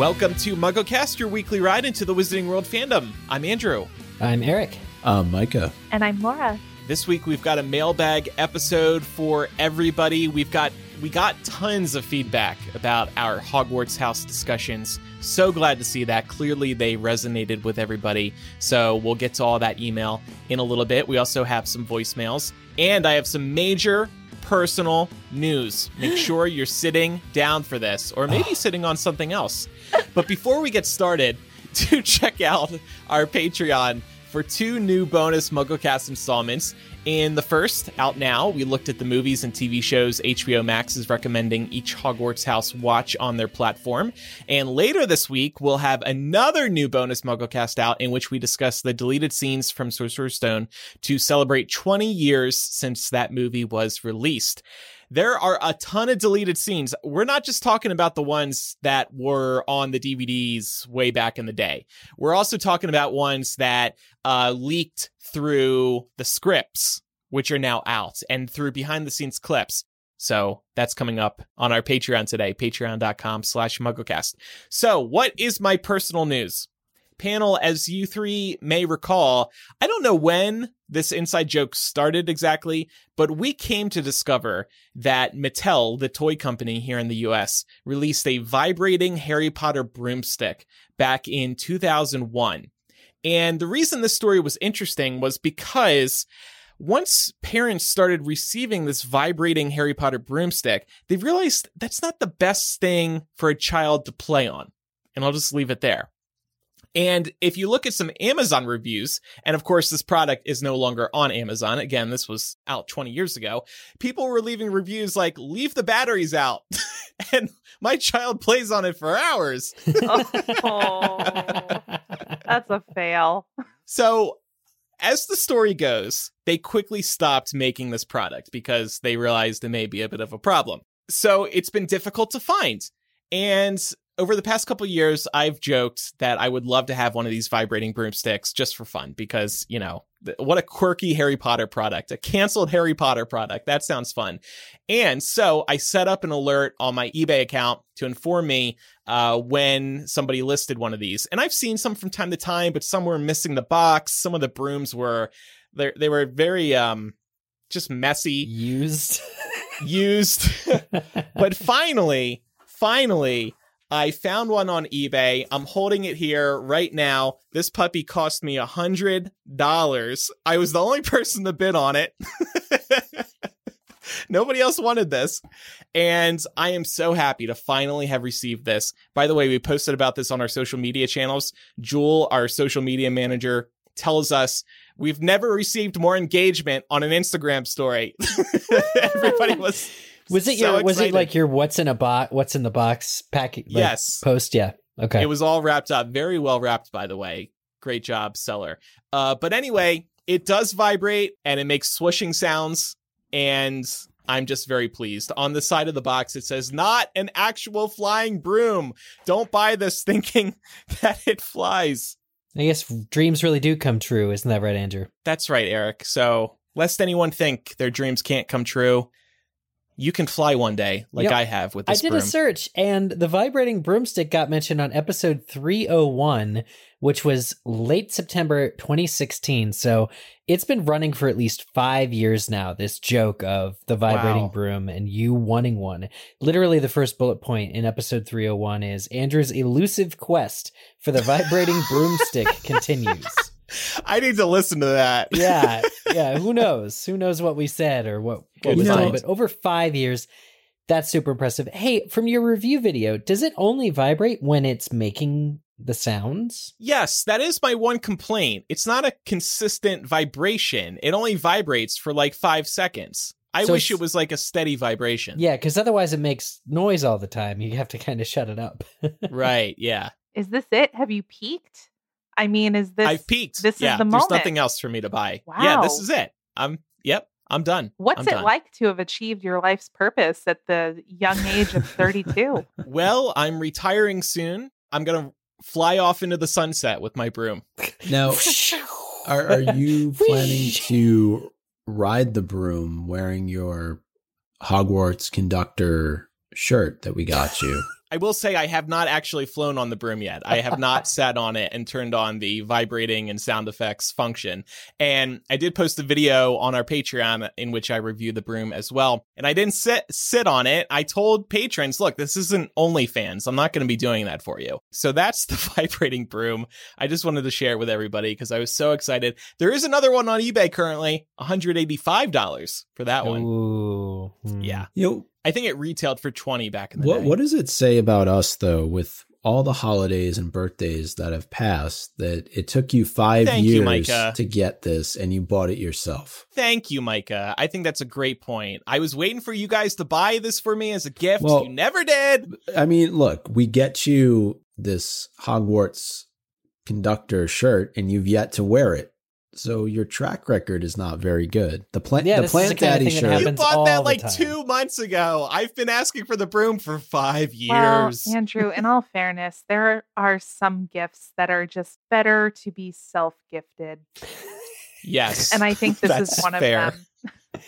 Welcome to MuggleCast, your weekly ride into the Wizarding World fandom. I'm Andrew. I'm Eric. I'm Micah. And I'm Laura. This week we've got a mailbag episode for everybody. We got tons of feedback about our Hogwarts House discussions. So glad to see that. Clearly they resonated with everybody. So we'll get to all that email in a little bit. We also have some voicemails. And I have some major personal news. Make sure you're sitting down for this, or maybe sitting on something else. But before we get started, do check out our Patreon for 2 new bonus MuggleCast installments. In the first, out now, we looked at the movies and TV shows HBO Max is recommending each Hogwarts House watch on their platform. And later this week, we'll have another new bonus MuggleCast out in which we discuss the deleted scenes from Sorcerer's Stone to celebrate 20 years since that movie was released. There are a ton of deleted scenes. We're not just talking about the ones that were on the DVDs way back in the day. We're also talking about ones that leaked through the scripts, which are now out, and through behind-the-scenes clips. So that's coming up on our Patreon today, patreon.com/MuggleCast. So what is my personal news? Panel, as you three may recall, I don't know when this inside joke started exactly, but we came to discover that Mattel, the toy company here in the US, released a vibrating Harry Potter broomstick back in 2001. And the reason this story was interesting was because once parents started receiving this vibrating Harry Potter broomstick, they realized that's not the best thing for a child to play on. And I'll just leave it there. And if you look at some Amazon reviews, and of course this product is no longer on Amazon, again, this was out 20 years ago, people were leaving reviews like, leave the batteries out, and my child plays on it for hours. Oh, that's a fail. So, as the story goes, they quickly stopped making this product because they realized it may be a bit of a problem. So, it's been difficult to find. And over the past couple of years, I've joked that I would love to have one of these vibrating broomsticks just for fun because, you know, what a quirky Harry Potter product, a canceled Harry Potter product. That sounds fun. And so I set up an alert on my eBay account to inform me when somebody listed one of these. And I've seen some from time to time, but some were missing the box. Some of the brooms were, they were very just messy. Used. But finally, I found one on eBay. I'm holding it here right now. This puppy cost me $100. I was the only person to bid on it. Nobody else wanted this. And I am so happy to finally have received this. By the way, we posted about this on our social media channels. Jewel, our social media manager, tells us we've never received more engagement on an Instagram story. Everybody was... Was it like your what's in the box pack? Yes. Post? Yeah. Okay. It was all wrapped up. Very well wrapped, by the way. Great job, seller. But anyway, it does vibrate and it makes swooshing sounds. And I'm just very pleased. On the side of the box, it says, not an actual flying broom. Don't buy this thinking that it flies. I guess dreams really do come true. Isn't that right, Andrew? That's right, Eric. So lest anyone think their dreams can't come true, you can fly one day, like I have with this broom. I did a search, and the vibrating broomstick got mentioned on episode 301, which was late September 2016. So it's been running for at least 5 years now, this joke of the vibrating broom and you wanting one. Literally, the first bullet point in episode 301 is Andrew's elusive quest for the vibrating broomstick continues. I need to listen to that. Yeah. Who knows? Who knows what we said or what was done? But over 5 years, that's super impressive. Hey, from your review video, does it only vibrate when it's making the sounds? Yes, that is my one complaint. It's not a consistent vibration. It only vibrates for like 5 seconds. I wish it was like a steady vibration. Yeah, because otherwise it makes noise all the time. You have to kind of shut it up. Right, yeah. Is this it? Have you peaked? I mean, I've peaked. This is the moment. There's nothing else for me to buy. Wow. Yeah, this is it. I'm done. What's it like to have achieved your life's purpose at the young age of 32? Well, I'm retiring soon. I'm going to fly off into the sunset with my broom. Now, are you planning to ride the broom wearing your Hogwarts conductor shirt that we got you? I will say I have not actually flown on the broom yet. I have not sat on it and turned on the vibrating and sound effects function. And I did post a video on our Patreon in which I review the broom as well. And I didn't sit on it. I told patrons, look, this isn't OnlyFans. I'm not going to be doing that for you. So that's the vibrating broom. I just wanted to share it with everybody because I was so excited. There is another one on eBay currently, $185 for that one. Ooh. Yeah. You know, I think it retailed for $20 back in the day. what does it say about us, though, with all the holidays and birthdays that have passed, that it took you 5 Thank you, years Micah. to get this and you bought it yourself? Thank you, Micah. I think that's a great point. I was waiting for you guys to buy this for me as a gift. Well, you never did. I mean, look, we get you this Hogwarts conductor shirt and you've yet to wear it. So your track record is not very good. The Plant Daddy shirt. You bought all that the like time. 2 months ago. I've been asking for the broom for 5 Well, years. Andrew, in all fairness, there are some gifts that are just better to be self-gifted. Yes. And I think this That's is one fair. of them.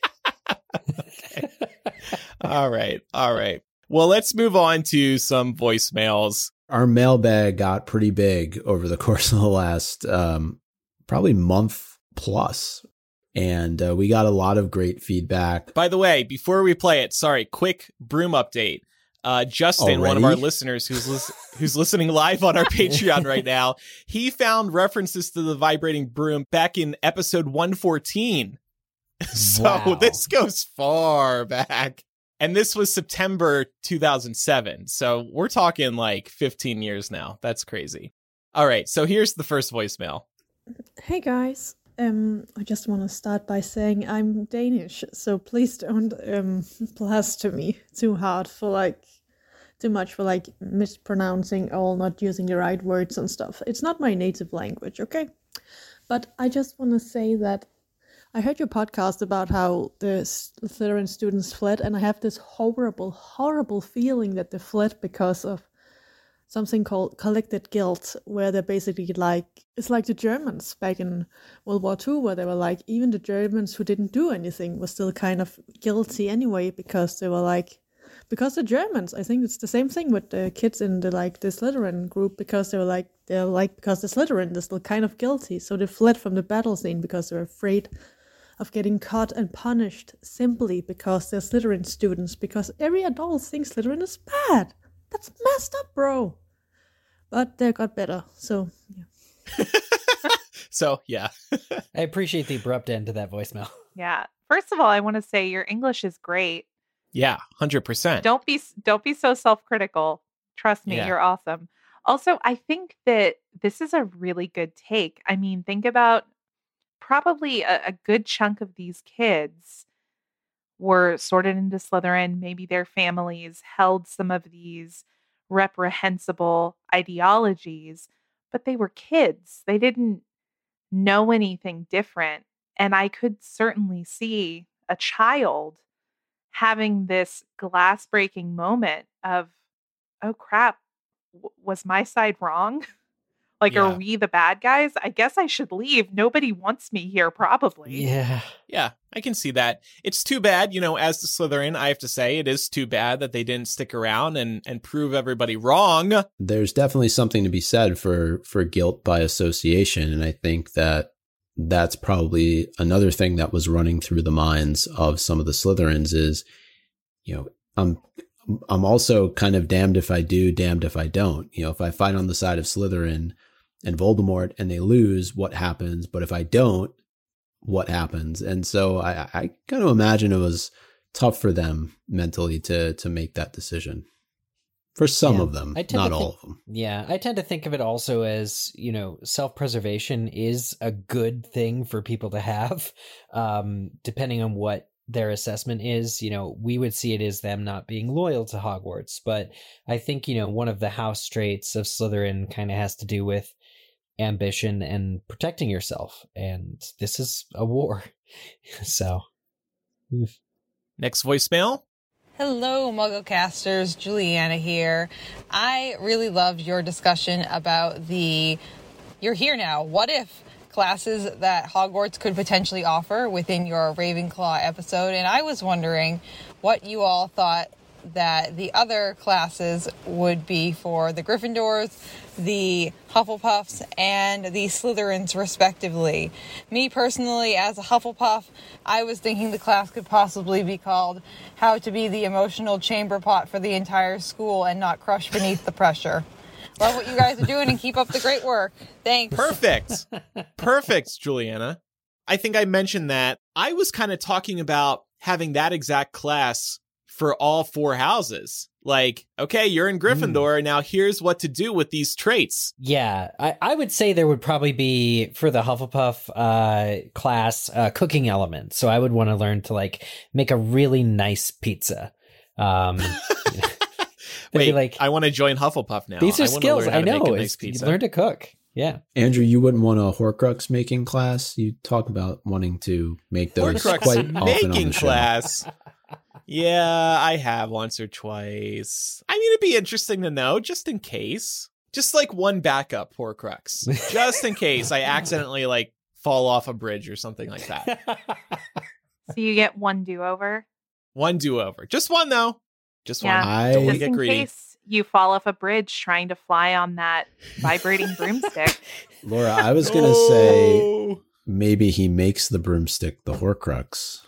Okay. All right. Well, let's move on to some voicemails. Our mailbag got pretty big over the course of the last probably month plus. And we got a lot of great feedback. By the way, before we play it, sorry, quick broom update. Justin, one of our Already? listeners who's listening live on our Patreon right now, he found references to the vibrating broom back in episode 114. So Wow. this goes far back. And this was September 2007. So we're talking like 15 years now. That's crazy. All right. So here's the first voicemail. Hey guys, I just want to start by saying I'm Danish, so please don't plaster me too hard for too much for mispronouncing or not using the right words and stuff. It's not my native language, okay? But I just want to say that I heard your podcast about how the Slytherin students fled, and I have this horrible, horrible feeling that they fled because of something called collected guilt, where they're basically it's like the Germans back in World War II, where they were like, even the Germans who didn't do anything were still kind of guilty anyway, because they were because the Germans. I think it's the same thing with the kids in the Slytherin group, because because the Slytherin, they're still kind of guilty. So they fled from the battle scene because they're afraid of getting caught and punished simply because they're Slytherin students, because every adult thinks Slytherin is bad. That's messed up, bro. But they got better, so yeah. So, yeah. I appreciate the abrupt end to that voicemail. Yeah. First of all, I want to say your English is great. Yeah, 100%. Don't be so self-critical. Trust me, Yeah. you're awesome. Also, I think that this is a really good take. I mean, think about probably a good chunk of these kids were sorted into Slytherin. Maybe their families held some of these reprehensible ideologies, but they were kids. They didn't know anything different. And I could certainly see a child having this glass breaking moment of, oh crap, was my side wrong? Yeah. Are we the bad guys? I guess I should leave. Nobody wants me here, probably. Yeah. Yeah, I can see that. It's too bad, as the Slytherin, I have to say, it is too bad that they didn't stick around and prove everybody wrong. There's definitely something to be said for guilt by association. And I think that that's probably another thing that was running through the minds of some of the Slytherins is, I'm also kind of damned if I do, damned if I don't. If I fight on the side of Slytherin and Voldemort and they lose, what happens? But if I don't, what happens? And so I kind of imagine it was tough for them mentally to make that decision. For some Yeah, of them, I tend not to all think- of them. Yeah, I tend to think of it also as, self-preservation is a good thing for people to have, depending on what their assessment is. We would see it as them not being loyal to Hogwarts, but I think, one of the house traits of Slytherin kind of has to do with ambition and protecting yourself, and this is a war. So Next voicemail. Hello, MuggleCasters. Juliana here. I really loved your discussion about You're Here Now, what if classes that Hogwarts could potentially offer within your Ravenclaw episode. And I was wondering what you all thought that the other classes would be for the Gryffindors, the Hufflepuffs, and the Slytherins, respectively. Me personally, as a Hufflepuff, I was thinking the class could possibly be called How to Be the Emotional Chamber Pot for the Entire School and Not Crush Beneath the Pressure. Love what you guys are doing and keep up the great work. Thanks. Perfect, Juliana. I think I mentioned that. I was kind of talking about having that exact class for all 4 houses. Like, okay, you're in Gryffindor. Now here's what to do with these traits. Yeah, I would say there would probably be, for the Hufflepuff class, cooking element. So I would want to learn to like make a really nice pizza. Wait, like, I want to join Hufflepuff now. These are skills. I know. Nice You learn to cook. Yeah. Andrew, you wouldn't want a Horcrux making class? You talk about wanting to make those Horcrux quite often on making the show. class. Yeah, I have once or twice. I mean, it'd be interesting to know, just in case. Just like one backup Horcrux. Just in case I accidentally like fall off a bridge or something like that. So you get one do-over? One do-over. Just one, though. Just one. I- Don't Just get in greedy. case you fall off a bridge trying to fly on that vibrating broomstick. Laura, I was going to say Oh. maybe he makes the broomstick the Horcrux.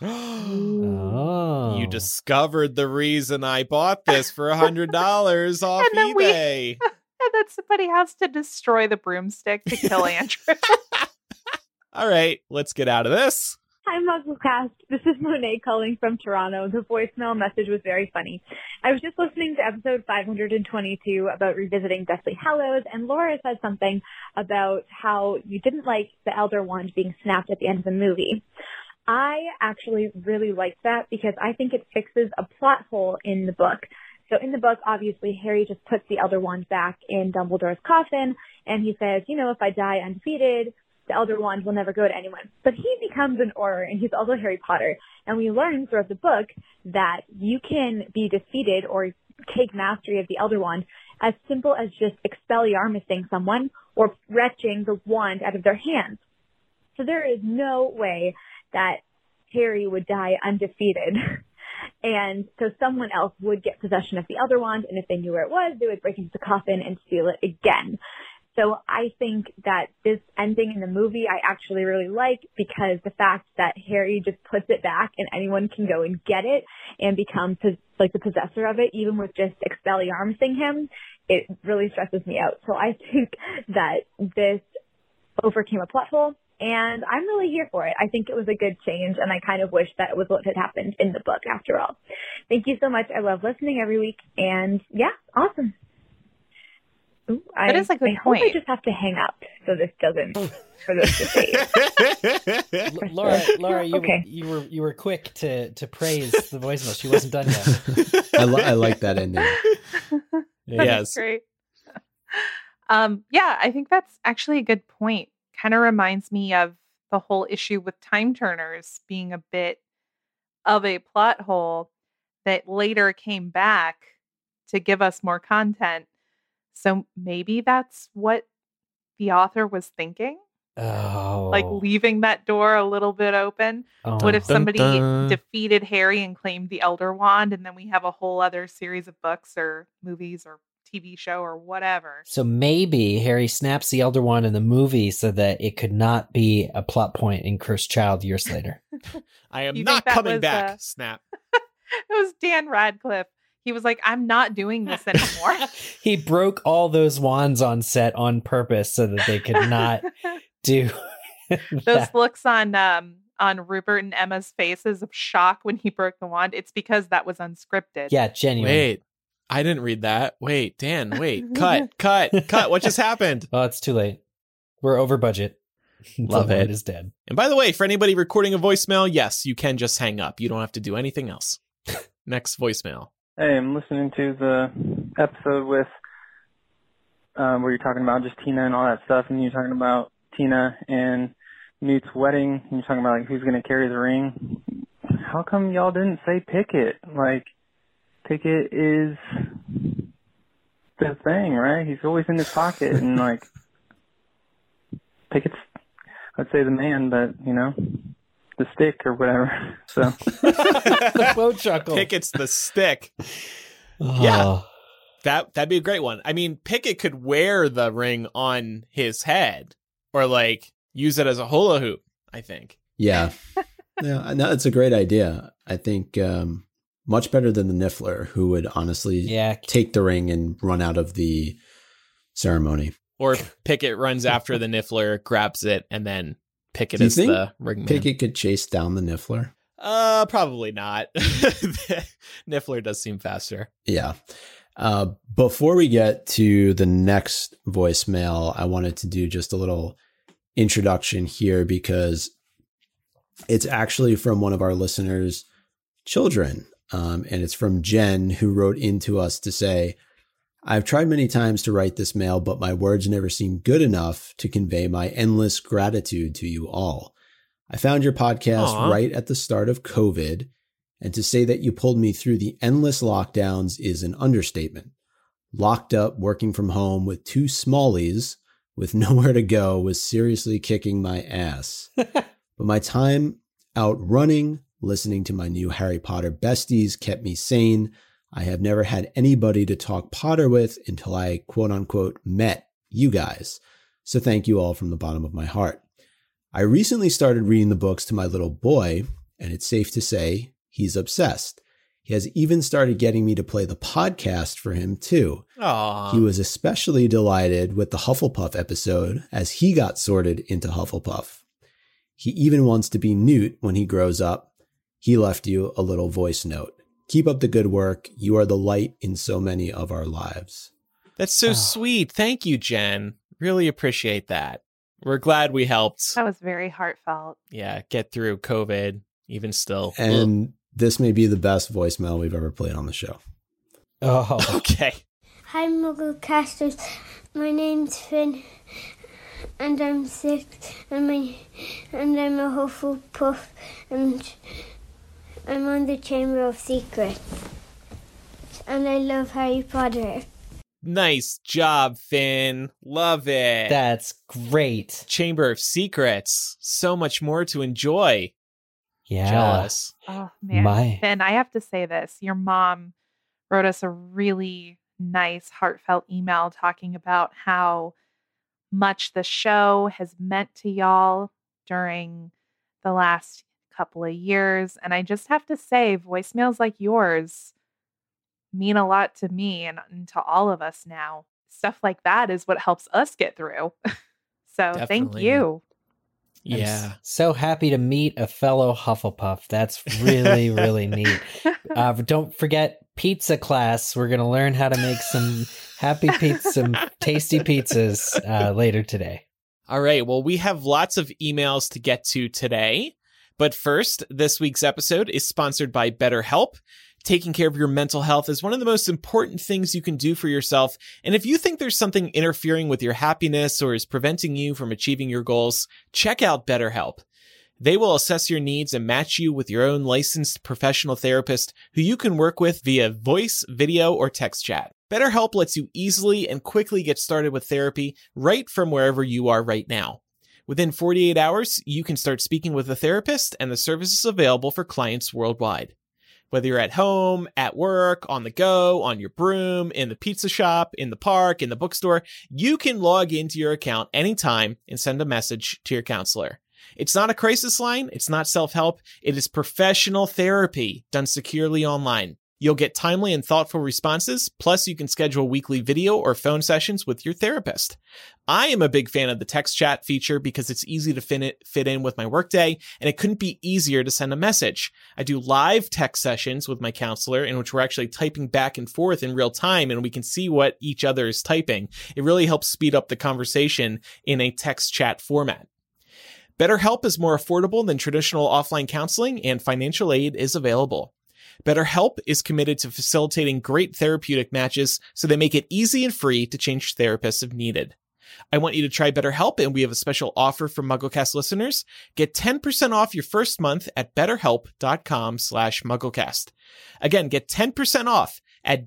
Oh. You discovered the reason I bought this for $100 off And then eBay. And then somebody has to destroy the broomstick to kill Andrew. All right, let's get out of this. Hi, MuggleCast. This is Monet calling from Toronto. The voicemail message was very funny. I was just listening to episode 522 about revisiting Deathly Hallows, and Laura said something about how you didn't like the Elder Wand being snapped at the end of the movie. I actually really liked that because I think it fixes a plot hole in the book. So in the book, obviously, Harry just puts the Elder Wand back in Dumbledore's coffin, and he says, you know, if I die undefeated, the Elder Wand will never go to anyone. But he becomes an Auror, and he's also Harry Potter. And we learn throughout the book that you can be defeated or take mastery of the Elder Wand as simple as just Expelliarmusing someone or wrenching the wand out of their hands. So there is no way that Harry would die undefeated. And so someone else would get possession of the Elder Wand, and if they knew where it was, they would break into the coffin and steal it again. So I think that this ending in the movie I actually really like because the fact that Harry just puts it back and anyone can go and get it and become like the possessor of it, even with just Expelliarmusing him, it really stresses me out. So I think that this overcame a plot hole, and I'm really here for it. I think it was a good change, and I kind of wish that it was what had happened in the book after all. Thank you so much. I love listening every week, and yeah, awesome. Ooh, That is a good I hope I point. just have to hang up so this doesn't, for this to save. Laura, Okay. you were quick to praise the voicemail. She wasn't done yet. I like that ending. That's Yes. great. Yeah, I think that's actually a good point. Kind of reminds me of the whole issue with Time Turners being a bit of a plot hole that later came back to give us more content. So maybe that's what the author was thinking, Oh, like leaving that door a little bit open. oh. What if somebody Dun, dun. defeated Harry and claimed the Elder Wand, and then we have a whole other series of books or movies or TV show or whatever? So maybe Harry snaps the Elder Wand in the movie so that it could not be a plot point in Cursed Child years later. I am You not think that coming was, back. Snap. It was Dan Radcliffe. He was like, I'm not doing this anymore. He broke all those wands on set on purpose so that they could not do Those that. looks on Rupert and Emma's faces of shock when he broke the wand. It's because that was unscripted. Yeah, genuine. Wait, I didn't read that. Wait, Dan, wait. Cut. What just happened? Oh, it's too late. We're over budget. Love The it. wand is dead. And by the way, for anybody recording a voicemail, yes, you can just hang up. You don't have to do anything else. Next voicemail. Hey, I'm listening to the episode with where you're talking about just Tina and all that stuff, and you're talking about Tina and Newt's wedding, and you're talking about like who's going to carry the ring. How come y'all didn't say Pickett? Like, Pickett is the thing, right? He's always in his pocket, and like Pickett's, I'd say the man, but you know, the stick or whatever. So. The boat chuckle. Pickett's the stick. Yeah. That'd be a great one. I mean, Pickett could wear the ring on his head or like use it as a hula hoop, I think. Yeah. Yeah, no, it's a great idea. I think much better than the Niffler, who would honestly take the ring and run out of the ceremony. Or Pickett runs after the Niffler, grabs it, and then Pickett is the ringman. Pickett could chase down the Niffler? Probably not. Niffler does seem faster. Yeah. Before we get to the next voicemail, I wanted to do just a little introduction here because it's actually from one of our listeners' children. And it's from Jen, who wrote into us to say, I've tried many times to write this mail, but my words never seem good enough to convey my endless gratitude to you all. I found your podcast right at the start of COVID, and to say that you pulled me through the endless lockdowns is an understatement. Locked up, working from home with two smallies with nowhere to go was seriously kicking my ass. But my time out running, listening to my new Harry Potter besties kept me sane. I have never had anybody to talk Potter with until I, quote unquote, met you guys. So thank you all from the bottom of my heart. I recently started reading the books to my little boy, and it's safe to say he's obsessed. He has even started getting me to play the podcast for him too. Aww. He was especially delighted with the Hufflepuff episode as he got sorted into Hufflepuff. He even wants to be Newt when he grows up. He left you a little voice note. Keep up the good work. You are the light in so many of our lives. That's so sweet. Thank you, Jen. Really appreciate that. We're glad we helped. That was very heartfelt. Yeah, get through COVID, even still. And this may be the best voicemail we've ever played on the show. Oh, okay. Hi, Mugglecasters. My name's Finn, and I'm 6, and I'm a Hufflepuff, and I'm on the Chamber of Secrets, and I love Harry Potter. Nice job, Finn. Love it. That's great. Chamber of Secrets. So much more to enjoy. Yeah. Jealous. Oh, man. Finn, I have to say this. Your mom wrote us a really nice, heartfelt email talking about how much the show has meant to y'all during the last couple of years. And I just have to say, voicemails like yours mean a lot to me and to all of us now. Stuff like that is what helps us get through. So Definitely. Thank you. Yeah. I'm so happy to meet a fellow Hufflepuff. That's really, really neat. Don't forget pizza class. We're going to learn how to make some some tasty pizzas later today. All right. Well, we have lots of emails to get to today. But first, this week's episode is sponsored by BetterHelp. Taking care of your mental health is one of the most important things you can do for yourself. And if you think there's something interfering with your happiness or is preventing you from achieving your goals, check out BetterHelp. They will assess your needs and match you with your own licensed professional therapist who you can work with via voice, video, or text chat. BetterHelp lets you easily and quickly get started with therapy right from wherever you are right now. Within 48 hours, you can start speaking with a therapist, and the service is available for clients worldwide. Whether you're at home, at work, on the go, on your broom, in the pizza shop, in the park, in the bookstore, you can log into your account anytime and send a message to your counselor. It's not a crisis line. It's not self-help. It is professional therapy done securely online. You'll get timely and thoughtful responses, plus you can schedule weekly video or phone sessions with your therapist. I am a big fan of the text chat feature because it's easy to fit in with my workday, and it couldn't be easier to send a message. I do live text sessions with my counselor in which we're actually typing back and forth in real time, and we can see what each other is typing. It really helps speed up the conversation in a text chat format. BetterHelp is more affordable than traditional offline counseling, and financial aid is available. BetterHelp is committed to facilitating great therapeutic matches, so they make it easy and free to change therapists if needed. I want you to try BetterHelp, and we have a special offer for MuggleCast listeners. Get 10% off your first month at betterhelp.com/MuggleCast. Again, get 10% off at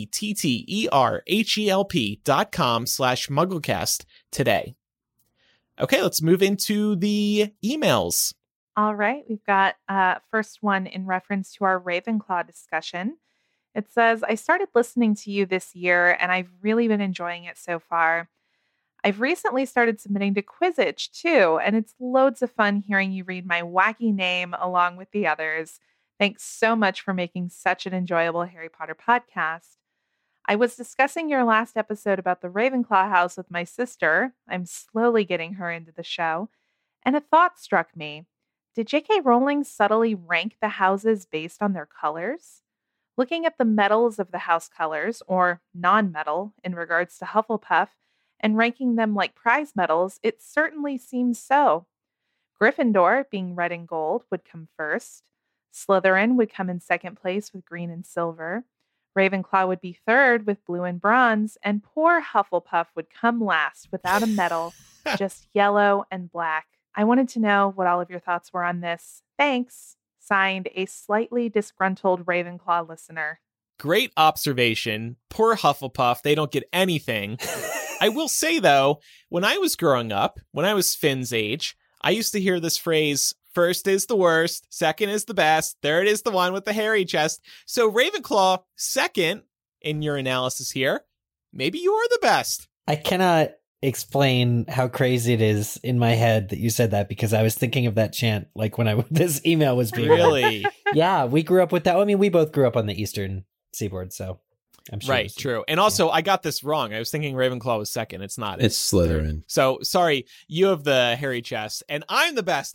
betterhelp.com/MuggleCast today. Okay, let's move into the emails. All right. We've got first one in reference to our Ravenclaw discussion. It says, I started listening to you this year and I've really been enjoying it so far. I've recently started submitting to Quizitch too, and it's loads of fun hearing you read my wacky name along with the others. Thanks so much for making such an enjoyable Harry Potter podcast. I was discussing your last episode about the Ravenclaw house with my sister. I'm slowly getting her into the show. And a thought struck me. Did J.K. Rowling subtly rank the houses based on their colors? Looking at the medals of the house colors, or non-medal, in regards to Hufflepuff, and ranking them like prize medals, it certainly seems so. Gryffindor, being red and gold, would come first. Slytherin would come in second place with green and silver. Ravenclaw would be third with blue and bronze, and poor Hufflepuff would come last without a medal, just yellow and black. I wanted to know what all of your thoughts were on this. Thanks. Signed, a slightly disgruntled Ravenclaw listener. Great observation. Poor Hufflepuff. They don't get anything. I will say, though, when I was growing up, when I was Finn's age, I used to hear this phrase, first is the worst, second is the best, third is the one with the hairy chest. So Ravenclaw, second in your analysis here, maybe you are the best. I cannot explain how crazy it is in my head that you said that, because I was thinking of that chant like when this email was being really. Yeah, we grew up with that. I mean, we both grew up on the Eastern Seaboard, so I'm sure. Right, true. And also, I got this wrong. I was thinking Ravenclaw was second. It's not. It's Slytherin. So, sorry, you have the hairy chest, and I'm the best.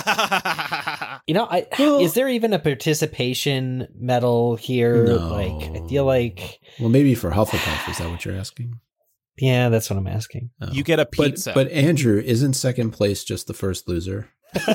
Is there even a participation medal here? No. Like, I feel like... Well, maybe for Hufflepuff, is that what you're asking? Yeah, that's what I'm asking. Oh. You get a pizza. But Andrew, isn't second place just the first loser?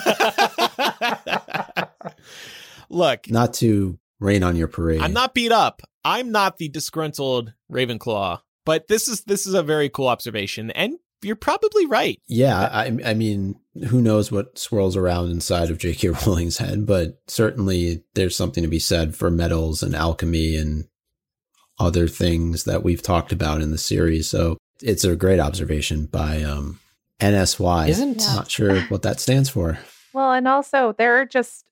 Look. Not to rain on your parade. I'm not beat up. I'm not the disgruntled Ravenclaw. But this is a very cool observation, and you're probably right. Yeah, I mean, who knows what swirls around inside of J.K. Rowling's head, but certainly there's something to be said for metals and alchemy and other things that we've talked about in the series. So it's a great observation by NSY. Not sure what that stands for. Well, and also there are just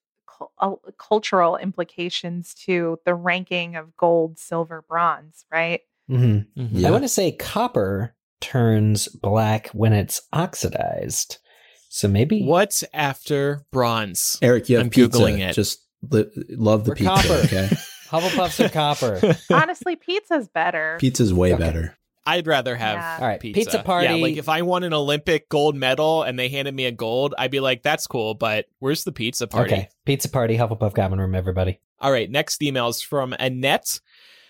cultural implications to the ranking of gold, silver, bronze, right? Mm-hmm. Mm-hmm. Yeah. I want to say copper turns black when it's oxidized. So maybe... What's after bronze? Eric, you have I'm pizza. Googling it. Just love the We're pizza, copper. okay? Hufflepuffs are copper. Honestly, pizza's better. Pizza's way better. I'd rather have All right, pizza. pizza party. Yeah, like if I won an Olympic gold medal and they handed me a gold, I'd be like, that's cool, but where's the pizza party? Okay, pizza party, Hufflepuff Common Room, everybody. All right, next email is from Annette.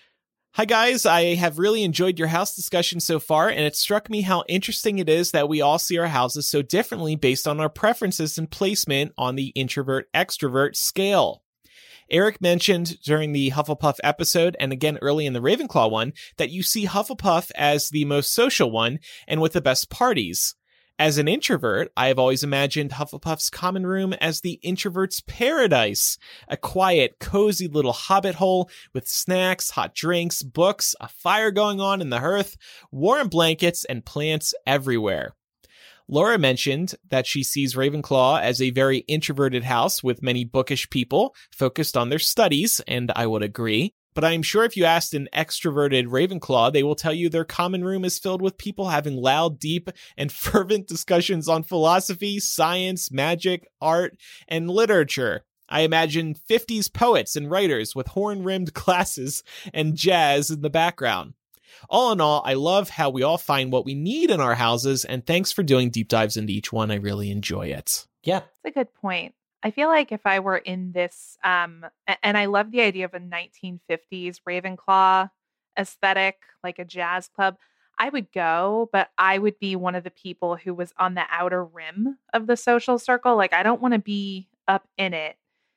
Hi, guys. I have really enjoyed your house discussion so far, and it struck me how interesting it is that we all see our houses so differently based on our preferences and placement on the introvert-extrovert scale. Eric mentioned during the Hufflepuff episode, and again early in the Ravenclaw one, that you see Hufflepuff as the most social one and with the best parties. As an introvert, I have always imagined Hufflepuff's common room as the introvert's paradise, a quiet, cozy little hobbit hole with snacks, hot drinks, books, a fire going on in the hearth, warm blankets, and plants everywhere. Laura mentioned that she sees Ravenclaw as a very introverted house with many bookish people focused on their studies, and I would agree. But I'm sure if you asked an extroverted Ravenclaw, they will tell you their common room is filled with people having loud, deep, and fervent discussions on philosophy, science, magic, art, and literature. I imagine 50s poets and writers with horn-rimmed glasses and jazz in the background. All in all, I love how we all find what we need in our houses, and thanks for doing deep dives into each one. I really enjoy it. Yeah. That's a good point. I feel like if I were in this, and I love the idea of a 1950s Ravenclaw aesthetic, like a jazz club, I would go, but I would be one of the people who was on the outer rim of the social circle. Like, I don't want to be up in it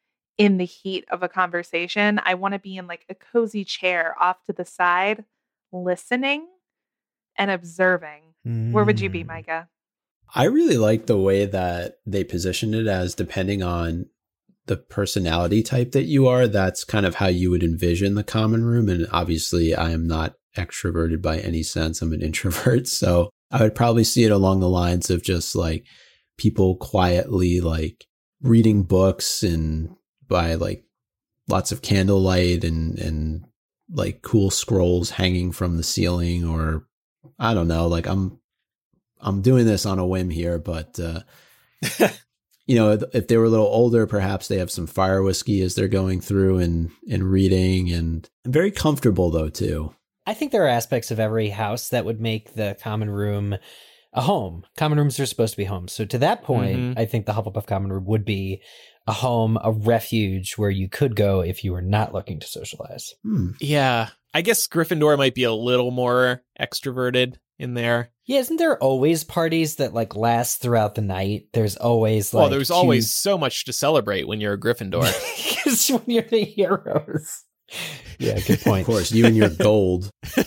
in the heat of a conversation. I want to be in like a cozy chair off to the side, listening and observing. Where would you be, Micah? I really like the way that they positioned it as depending on the personality type that you are. That's kind of how you would envision the common room. And obviously I am not extroverted by any sense. I'm an introvert. So I would probably see it along the lines of just like people quietly like reading books and by like lots of candlelight and like cool scrolls hanging from the ceiling, or I don't know, like I'm doing this on a whim here, but you know, if they were a little older, perhaps they have some fire whiskey as they're going through and reading, and very comfortable though too. I think there are aspects of every house that would make the common room a home. Common rooms are supposed to be homes. So to that point, I think the Hufflepuff common room would be a home, a refuge where you could go if you were not looking to socialize. Yeah. I guess Gryffindor might be a little more extroverted in there. Yeah, isn't there always parties that like last throughout the night? There's always like... Well, there's always so much to celebrate when you're a Gryffindor. Because when you're the heroes. Yeah, good point. Of course, you and your gold.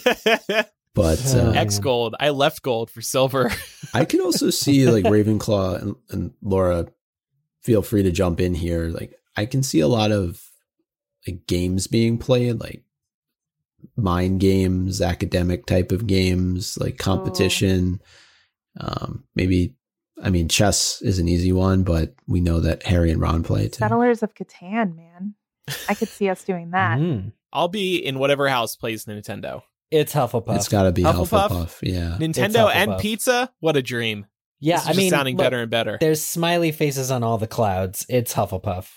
But X-Gold. I left gold for silver. I can also see like Ravenclaw and Laura, feel free to jump in here. Like I can see a lot of like games being played, like mind games, academic type of games, like competition. Maybe, I mean, chess is an easy one, but we know that Harry and Ron play too. Settlers of Catan, man. I could see us doing that. I'll be in whatever house plays Nintendo. It's Hufflepuff. It's got to be Hufflepuff. Yeah. Nintendo and pizza? What a dream. Yeah, I mean, sounding better and better. There's smiley faces on all the clouds. It's Hufflepuff.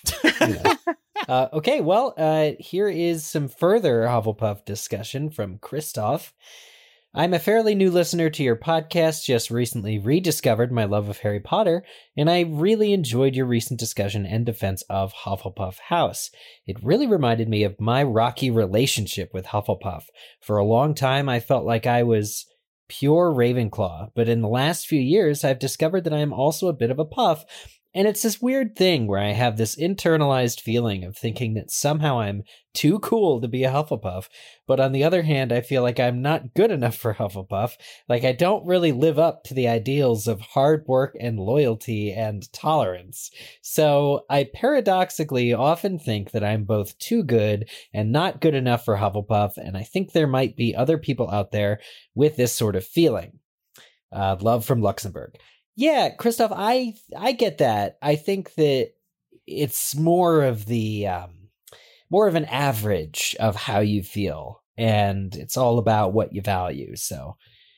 Okay, well, here is some further Hufflepuff discussion from Christoph. I'm a fairly new listener to your podcast, just recently rediscovered my love of Harry Potter, and I really enjoyed your recent discussion and defense of Hufflepuff House. It really reminded me of my rocky relationship with Hufflepuff. For a long time, I felt like I was pure Ravenclaw, but in the last few years, I've discovered that I am also a bit of a Puff. And it's this weird thing where I have this internalized feeling of thinking that somehow I'm too cool to be a Hufflepuff. But on the other hand, I feel like I'm not good enough for Hufflepuff. Like I don't really live up to the ideals of hard work and loyalty and tolerance. So I paradoxically often think that I'm both too good and not good enough for Hufflepuff. And I think there might be other people out there with this sort of feeling. Love from Luxembourg. Yeah, Christoph, I get that. I think that it's more of the more of an average of how you feel, and it's all about what you value. So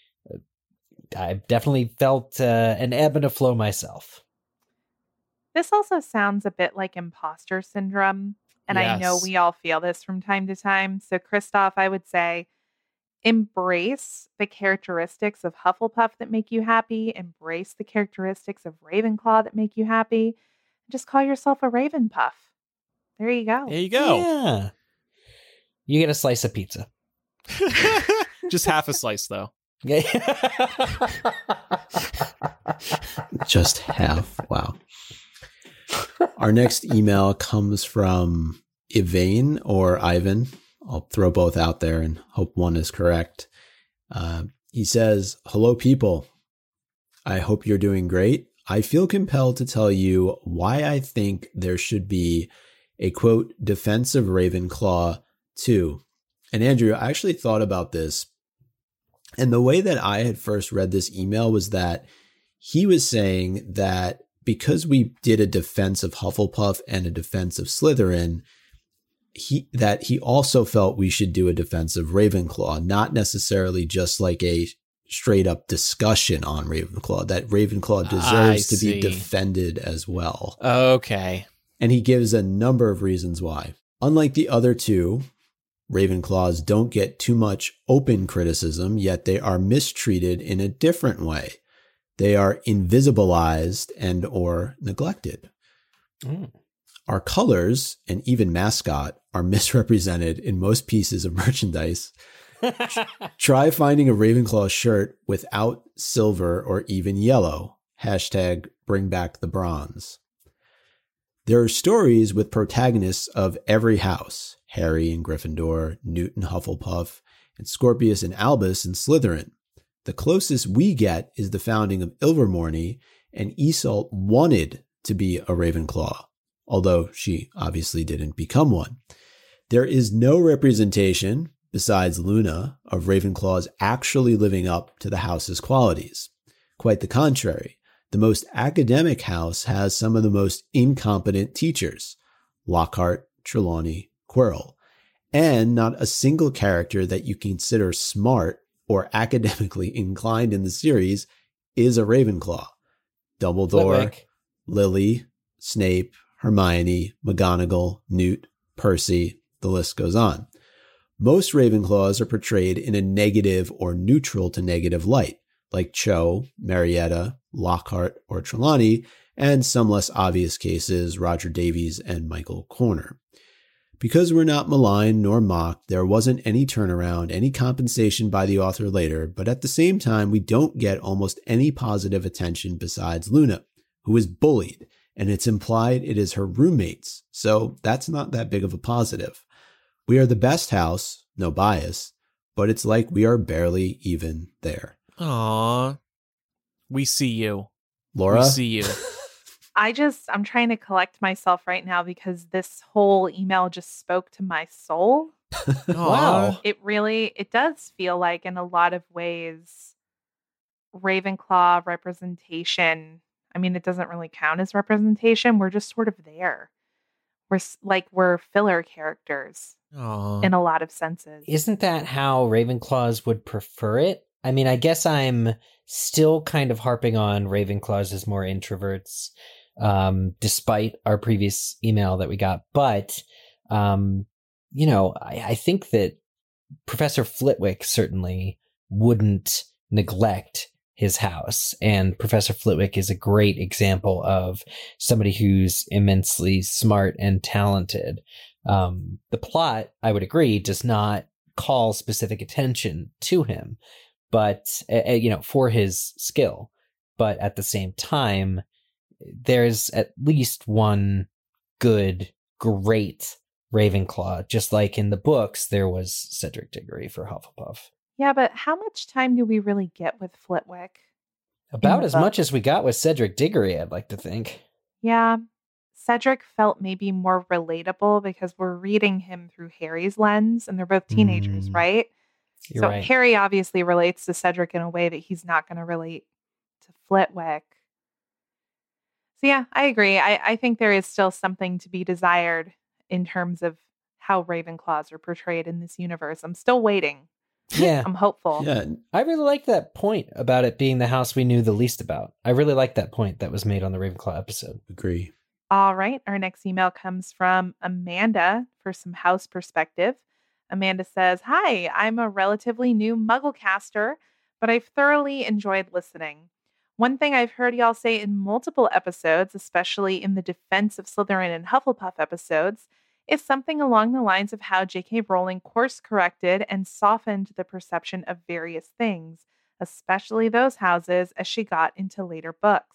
I've definitely felt an ebb and a flow myself. This also sounds a bit like imposter syndrome, and I know we all feel this from time to time. So Christoph, I would say, embrace the characteristics of Hufflepuff that make you happy. Embrace the characteristics of Ravenclaw that make you happy. Just call yourself a Ravenpuff. There you go. There you go. Yeah. You get a slice of pizza. Just half a slice, though. Just half. Wow. Our next email comes from Yvain or Ivan. I'll throw both out there and hope one is correct. He says, "Hello, people. I hope you're doing great. I feel compelled to tell you why I think there should be a, quote, defense of Ravenclaw 2. And Andrew, I actually thought about this. And the way that I had first read this email was that he was saying that because we did a defense of Hufflepuff and a defense of Slytherin, he also felt we should do a defense of Ravenclaw, not necessarily just like a straight up discussion on Ravenclaw, that Ravenclaw deserves to be defended as well. Okay. And he gives a number of reasons why. Unlike the other two, Ravenclaws don't get too much open criticism, yet they are mistreated in a different way. They are invisibilized and or neglected. Our colors and even mascot are misrepresented in most pieces of merchandise. Try finding a Ravenclaw shirt without silver or even yellow. #bring back the bronze. There are stories with protagonists of every house. Harry in Gryffindor, Newt in Hufflepuff, and Scorpius and Albus in Slytherin. The closest we get is the founding of Ilvermorny, and Iseult wanted to be a Ravenclaw, although she obviously didn't become one. There is no representation, besides Luna, of Ravenclaws actually living up to the house's qualities. Quite the contrary. The most academic house has some of the most incompetent teachers, Lockhart, Trelawney, Quirrell. And not a single character that you consider smart or academically inclined in the series is a Ravenclaw. Dumbledore, Flitwick. Lily, Snape, Hermione, McGonagall, Newt, Percy, the list goes on. Most Ravenclaws are portrayed in a negative or neutral to negative light, like Cho, Marietta, Lockhart, or Trelawney, and some less obvious cases, Roger Davies and Michael Corner. Because we're not maligned nor mocked, there wasn't any turnaround, any compensation by the author later, but at the same time, we don't get almost any positive attention besides Luna, who is bullied, and it's implied it is her roommates, so that's not that big of a positive. We are the best house, no bias, but it's like we are barely even there. Aww. We see you. Laura? We see you. I'm trying to collect myself right now because this whole email just spoke to my soul. Wow. It does feel like in a lot of ways, Ravenclaw representation, I mean, it doesn't really count as representation. We're just sort of there. We're filler characters Aww. in a lot of senses. Isn't that how Ravenclaws would prefer it? I mean, I guess I'm still kind of harping on Ravenclaws as more introverts, despite our previous email that we got. But, I think that Professor Flitwick certainly wouldn't neglect his house. And Professor Flitwick is a great example of somebody who's immensely smart and talented. The plot, I would agree, does not call specific attention to him, but, for his skill. But at the same time, there's at least one good, great Ravenclaw, just like in the books, there was Cedric Diggory for Hufflepuff. Yeah, but how much time do we really get with Flitwick? About as much as we got with Cedric Diggory, I'd like to think. Yeah. Cedric felt maybe more relatable because we're reading him through Harry's lens and they're both teenagers, right? You're right. Harry obviously relates to Cedric in a way that he's not going to relate to Flitwick. So yeah, I agree. I think there is still something to be desired in terms of how Ravenclaws are portrayed in this universe. I'm still waiting. Yeah. I'm hopeful. Yeah. I really like that point about it being the house we knew the least about. I really like that point that was made on the Ravenclaw episode. Agree. All right. Our next email comes from Amanda for some house perspective. Amanda says, "Hi, I'm a relatively new Mugglecaster, but I've thoroughly enjoyed listening. One thing I've heard y'all say in multiple episodes, especially in the Defense of Slytherin and Hufflepuff episodes, is something along the lines of how J.K. Rowling course-corrected and softened the perception of various things, especially those houses, as she got into later books.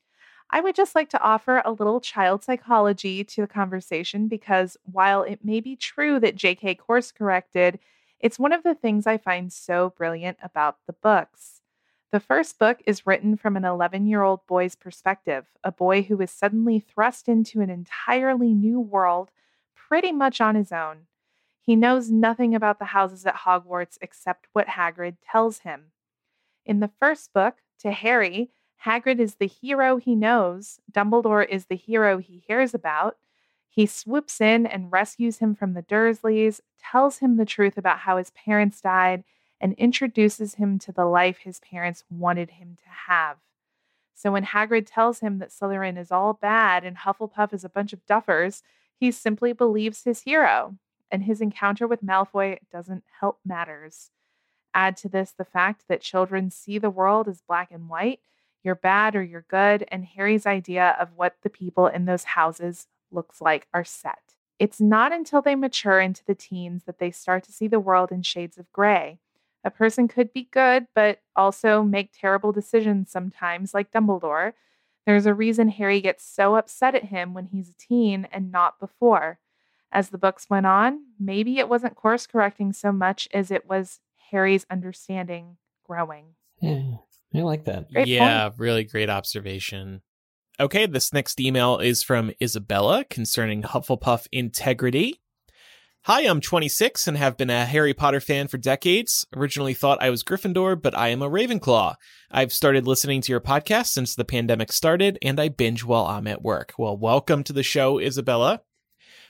I would just like to offer a little child psychology to the conversation because while it may be true that J.K. course-corrected, it's one of the things I find so brilliant about the books. The first book is written from an 11-year-old boy's perspective, a boy who is suddenly thrust into an entirely new world pretty much on his own. He knows nothing about the houses at Hogwarts except what Hagrid tells him. In the first book, to Harry, Hagrid is the hero he knows, Dumbledore is the hero he hears about. He swoops in and rescues him from the Dursleys, tells him the truth about how his parents died, and introduces him to the life his parents wanted him to have. So when Hagrid tells him that Slytherin is all bad and Hufflepuff is a bunch of duffers, he simply believes his hero, and his encounter with Malfoy doesn't help matters. Add to this the fact that children see the world as black and white, you're bad or you're good, and Harry's idea of what the people in those houses looks like are set. It's not until they mature into the teens that they start to see the world in shades of gray. A person could be good, but also make terrible decisions sometimes, like Dumbledore. There's a reason Harry gets so upset at him when he's a teen and not before. As the books went on, maybe it wasn't course correcting so much as it was Harry's understanding growing. Yeah, I like that. Great Yeah, point. really great observation. Okay, this next email is from Isabella concerning Hufflepuff integrity. Hi, I'm 26 and have been a Harry Potter fan for decades. Originally thought I was Gryffindor, but I am a Ravenclaw. I've started listening to your podcast since the pandemic started, and I binge while I'm at work. Well, welcome to the show, Isabella.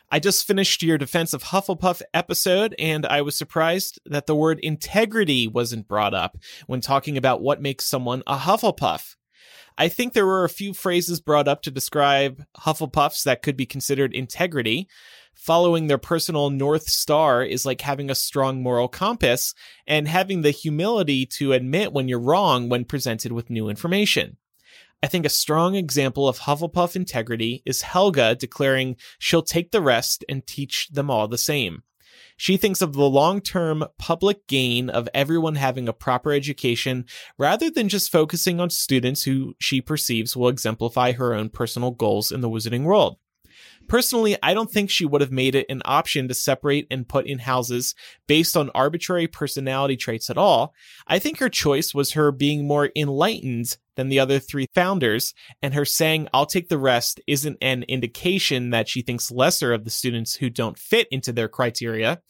I just finished your Defense of Hufflepuff episode, and I was surprised that the word integrity wasn't brought up when talking about what makes someone a Hufflepuff. I think there were a few phrases brought up to describe Hufflepuffs that could be considered integrity. Following their personal North Star is like having a strong moral compass and having the humility to admit when you're wrong when presented with new information. I think a strong example of Hufflepuff integrity is Helga declaring she'll take the rest and teach them all the same. She thinks of the long-term public gain of everyone having a proper education rather than just focusing on students who she perceives will exemplify her own personal goals in the wizarding world. Personally, I don't think she would have made it an option to separate and put in houses based on arbitrary personality traits at all. I think her choice was her being more enlightened than the other three founders, and her saying, "I'll take the rest," isn't an indication that she thinks lesser of the students who don't fit into their criteria.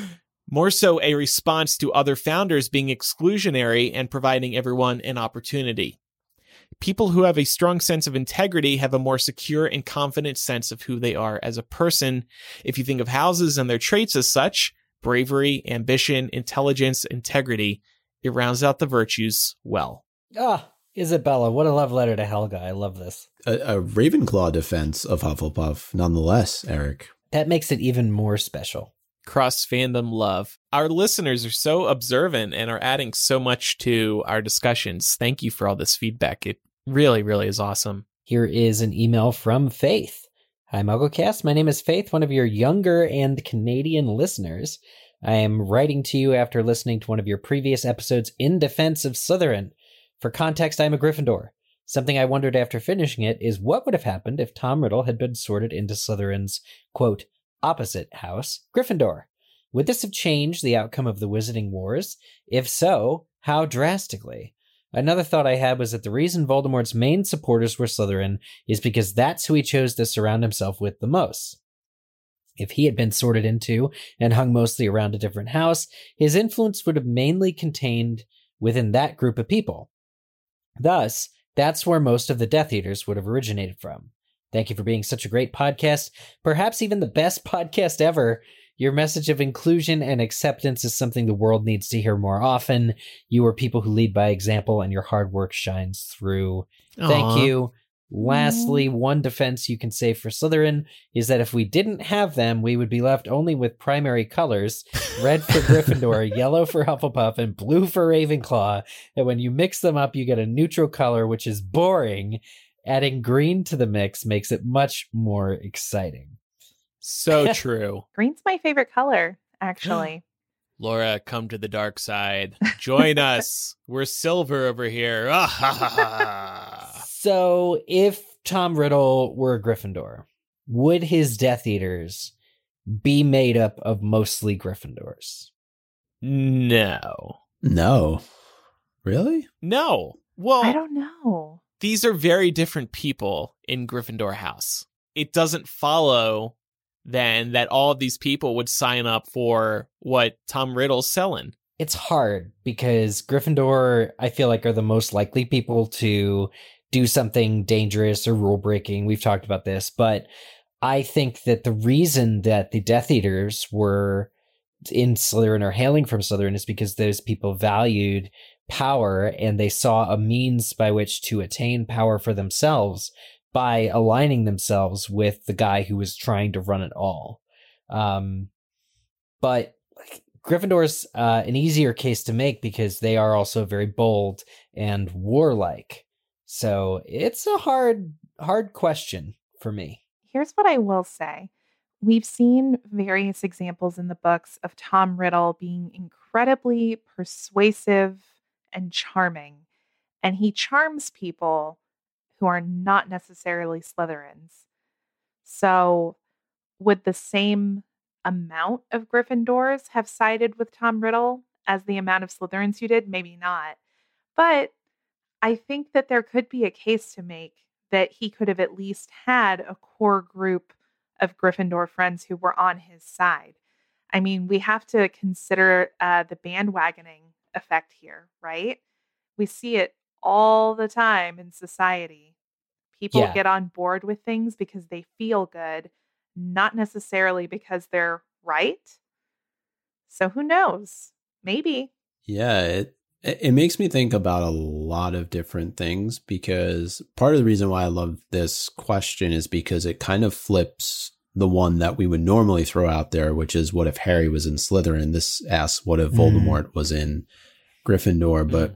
More so a response to other founders being exclusionary and providing everyone an opportunity. People who have a strong sense of integrity have a more secure and confident sense of who they are as a person. If you think of houses and their traits as such, bravery, ambition, intelligence, integrity, it rounds out the virtues well. Isabella, what a love letter to Helga. I love this. A Ravenclaw defense of Hufflepuff, nonetheless, Eric. That makes it even more special. Cross fandom love. Our listeners are so observant and are adding so much to our discussions. Thank you for all this feedback. It really, really is awesome. Here is an email from Faith. Hi, MuggleCast. My name is Faith, one of your younger and Canadian listeners. I am writing to you after listening to one of your previous episodes in defense of Slytherin. For context, I'm a Gryffindor. Something I wondered after finishing it is what would have happened if Tom Riddle had been sorted into Slytherin's, quote, opposite house, Gryffindor. Would this have changed the outcome of the Wizarding Wars? If so, how drastically? Another thought I had was that the reason Voldemort's main supporters were Slytherin is because that's who he chose to surround himself with the most. If he had been sorted into and hung mostly around a different house, his influence would have mainly contained within that group of people. Thus, that's where most of the Death Eaters would have originated from. Thank you for being such a great podcast, perhaps even the best podcast ever. Your message of inclusion and acceptance is something the world needs to hear more often. You are people who lead by example, and your hard work shines through. Aww. Thank you. Lastly, one defense you can say for Slytherin is that if we didn't have them, we would be left only with primary colors, red for Gryffindor, yellow for Hufflepuff, and blue for Ravenclaw. And when you mix them up, you get a neutral color, which is boring. Adding green to the mix makes it much more exciting. So true. Green's my favorite color, actually. Laura, come to the dark side. Join us. We're silver over here. So if Tom Riddle were a Gryffindor, would his Death Eaters be made up of mostly Gryffindors? No. No. Really? No. Well, I don't know. These are very different people in Gryffindor House. It doesn't follow then that all of these people would sign up for what Tom Riddle's selling. It's hard because Gryffindor, I feel like, are the most likely people to do something dangerous or rule breaking. We've talked about this, but I think that the reason that the Death Eaters were in Slytherin or hailing from Slytherin is because those people valued power and they saw a means by which to attain power for themselves by aligning themselves with the guy who was trying to run it all. But Gryffindor's an easier case to make because they are also very bold and warlike. So it's a hard question for me. Here's what I will say. We've seen various examples in the books of Tom Riddle being incredibly persuasive and charming. And he charms people who are not necessarily Slytherins. So would the same amount of Gryffindors have sided with Tom Riddle as the amount of Slytherins who did? Maybe not. But I think that there could be a case to make that he could have at least had a core group of Gryffindor friends who were on his side. I mean, we have to consider the bandwagoning effect here, right? We see it all the time in society. People get on board with things because they feel good, not necessarily because they're right. So who knows? Maybe. Yeah, it makes me think about a lot of different things, because part of the reason why I love this question is because it kind of flips the one that we would normally throw out there, which is what if Harry was in Slytherin? This asks what if Voldemort was in Gryffindor? But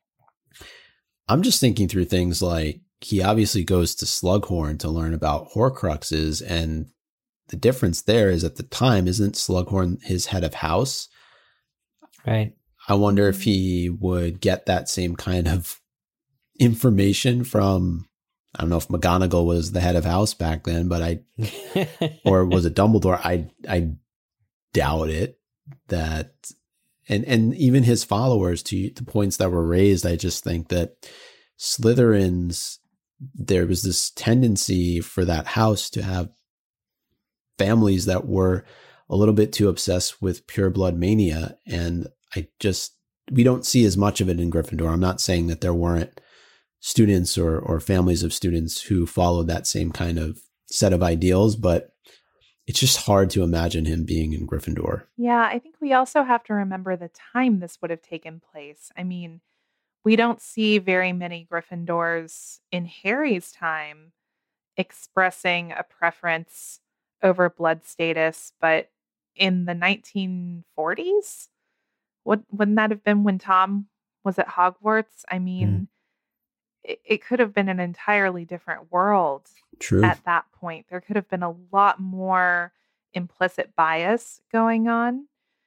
I'm just thinking through things like he obviously goes to Slughorn to learn about Horcruxes, and the difference there is at the time, isn't Slughorn his head of house? Right. I wonder if he would get that same kind of information from, I don't know if McGonagall was the head of house back then, but or was it Dumbledore? I doubt it. That, and even his followers, to the points that were raised, I just think that Slytherins, there was this tendency for that house to have families that were a little bit too obsessed with pureblood mania. And we don't see as much of it in Gryffindor. I'm not saying that there weren't students or families of students who followed that same kind of set of ideals, but it's just hard to imagine him being in Gryffindor. Yeah, I think we also have to remember the time this would have taken place. I mean, we don't see very many Gryffindors in Harry's time expressing a preference over blood status, but in the 1940s, wouldn't that have been when Tom was at Hogwarts? I mean, it could have been an entirely different world. True. At that point. There could have been a lot more implicit bias going on.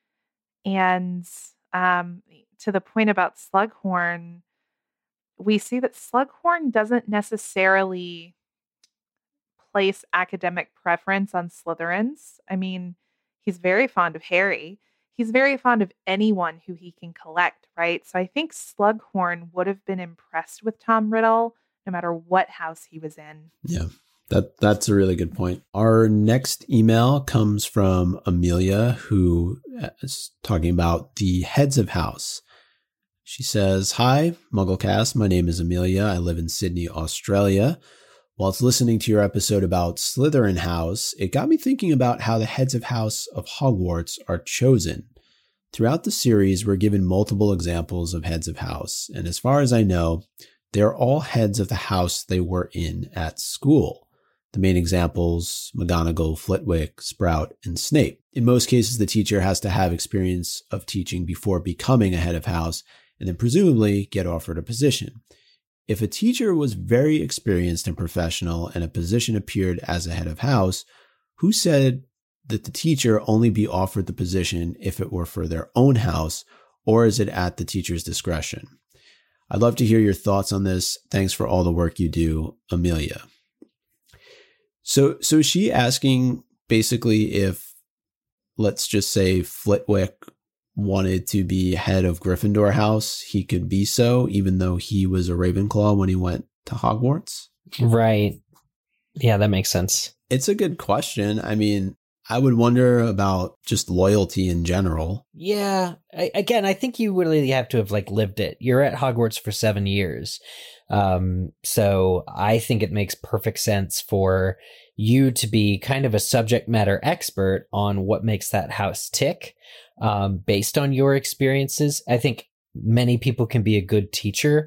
And to the point about Slughorn, we see that Slughorn doesn't necessarily place academic preference on Slytherins. I mean, he's very fond of Harry. He's very fond of anyone who he can collect, right? So I think Slughorn would have been impressed with Tom Riddle no matter what house he was in. Yeah, that's a really good point. Our next email comes from Amelia, who is talking about the heads of house. She says, "Hi, Mugglecast. My name is Amelia. I live in Sydney, Australia. Whilst listening to your episode about Slytherin House, it got me thinking about how the heads of house of Hogwarts are chosen. Throughout the series, we're given multiple examples of heads of house, and as far as I know, they're all heads of the house they were in at school. The main examples, McGonagall, Flitwick, Sprout, and Snape. In most cases, the teacher has to have experience of teaching before becoming a head of house, and then presumably get offered a position. If a teacher was very experienced and professional and a position appeared as a head of house, who said that the teacher only be offered the position if it were for their own house, or is it at the teacher's discretion? I'd love to hear your thoughts on this. Thanks for all the work you do, Amelia." So is she asking basically if, let's just say, Flitwick wanted to be head of Gryffindor house, he could be so, even though he was a Ravenclaw when he went to Hogwarts? Right. Yeah, that makes sense. It's a good question. I mean, I would wonder about just loyalty in general. Yeah. I think you really have to have lived it. You're at Hogwarts for 7 years. So I think it makes perfect sense for you to be kind of a subject matter expert on what makes that house tick, based on your experiences. I think many people can be a good teacher,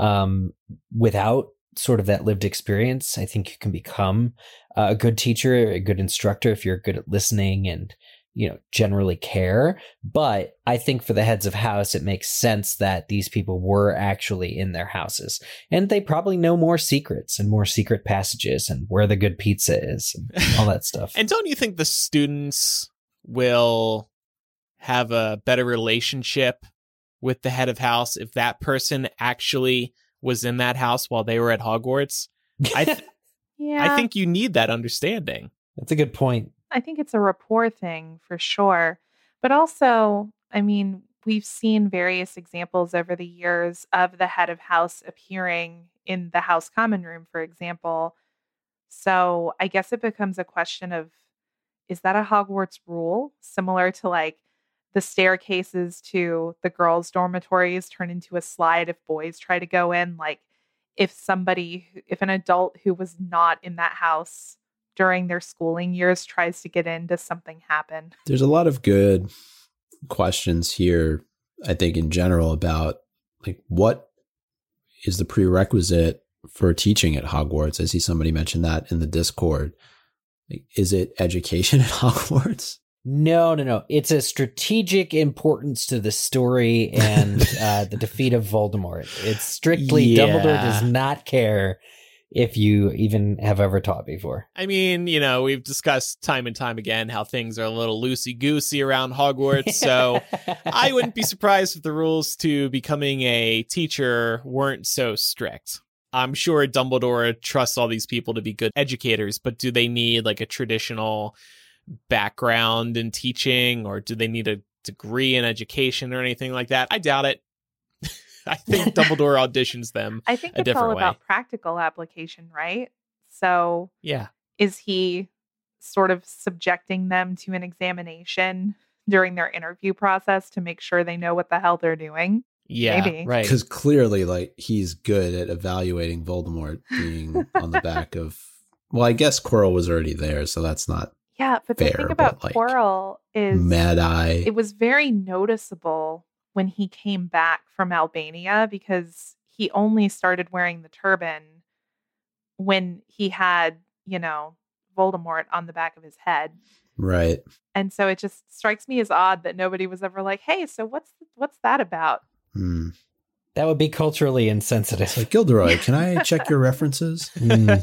without sort of that lived experience. I think you can become a good teacher, a good instructor, if you're good at listening and, generally care. But I think for the heads of house, it makes sense that these people were actually in their houses, and they probably know more secrets and more secret passages and where the good pizza is and all that stuff. And don't you think the students will have a better relationship with the head of house if that person actually was in that house while they were at Hogwarts? Yeah. I think you need that understanding. That's a good point. I think it's a rapport thing for sure. But also, I mean, we've seen various examples over the years of the head of house appearing in the house common room, for example. So I guess it becomes a question of, is that a Hogwarts rule? Similar to the staircases to the girls' dormitories turn into a slide if boys try to go in. If an adult who was not in that house during their schooling years tries to get in, does something happen? There's a lot of good questions here, I think, in general about like what is the prerequisite for teaching at Hogwarts. I see somebody mention that in the Discord. Like, is it education at Hogwarts? No. It's a strategic importance to the story and the defeat of Voldemort. It's strictly Dumbledore does not care if you even have ever taught before. I mean, we've discussed time and time again how things are a little loosey-goosey around Hogwarts, so I wouldn't be surprised if the rules to becoming a teacher weren't so strict. I'm sure Dumbledore trusts all these people to be good educators, but do they need like a traditional background in teaching, or do they need a degree in education or anything like that? I doubt it. I think Dumbledore auditions them. I think it's all about practical application, right? So yeah, is he sort of subjecting them to an examination during their interview process to make sure they know what the hell they're doing? Yeah, maybe. Right. Because clearly, like, he's good at evaluating Voldemort being on the back of. Well, I guess Quirrell was already there, so that's not. Yeah, but fair, the thing about like, Quirrell is Mad Eye. It was very noticeable when he came back from Albania, because he only started wearing the turban when he had, Voldemort on the back of his head. Right. And so it just strikes me as odd that nobody was ever like, hey, so what's that about? That would be culturally insensitive. So, Gilderoy, can I check your references?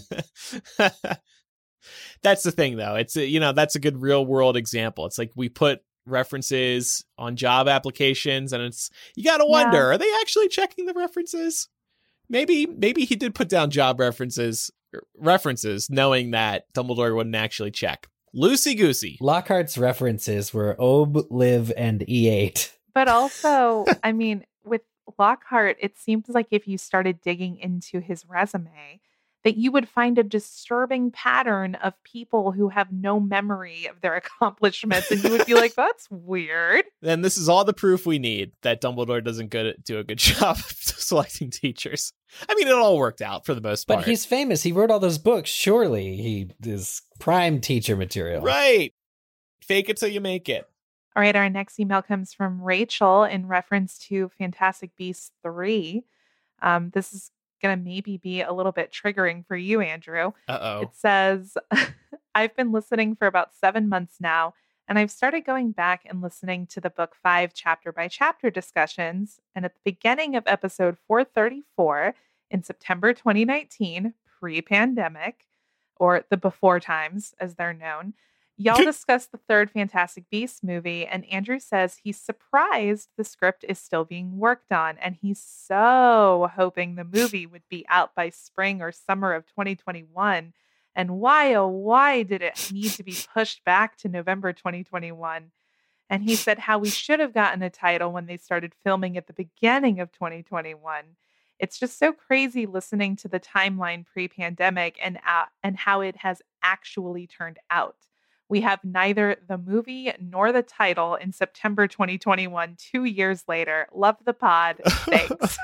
That's the thing, though. It's that's a good real world example. It's like we put references on job applications, and you got to wonder, are they actually checking the references? Maybe he did put down job references, knowing that Dumbledore wouldn't actually check. Loosey-goosey. Lockhart's references were Ob, Liv, and E8. But also, I mean, with Lockhart, it seems like if you started digging into his resume, that you would find a disturbing pattern of people who have no memory of their accomplishments, and you would be like, that's weird. Then this is all the proof we need that Dumbledore doesn't do a good job of selecting teachers. I mean, it all worked out for the most part. But he's famous. He wrote all those books. Surely he is prime teacher material. Right. Fake it till you make it. All right, our next email comes from Rachel in reference to Fantastic Beasts 3. This is going to maybe be a little bit triggering for you, Andrew. Uh-oh. It says, I've been listening for about 7 months now, and I've started going back and listening to the book 5 chapter by chapter discussions. And at the beginning of episode 434 in September 2019, pre-pandemic, or the before times as they're known, y'all discussed the third Fantastic Beasts movie, and Andrew says he's surprised the script is still being worked on, and he's so hoping the movie would be out by spring or summer of 2021. And why, oh, why did it need to be pushed back to November 2021? And he said how we should have gotten a title when they started filming at the beginning of 2021. It's just so crazy listening to the timeline pre-pandemic and how it has actually turned out. We have neither the movie nor the title in September 2021, 2 years later. Love the pod. Thanks.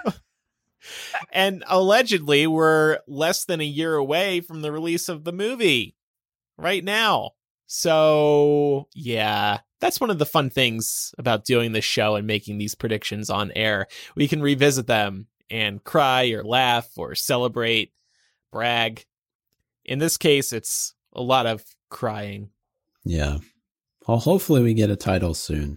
And allegedly, we're less than a year away from the release of the movie right now. So, yeah, that's one of the fun things about doing this show and making these predictions on air. We can revisit them and cry or laugh or celebrate, brag. In this case, it's a lot of crying. Yeah. Well, hopefully we get a title soon.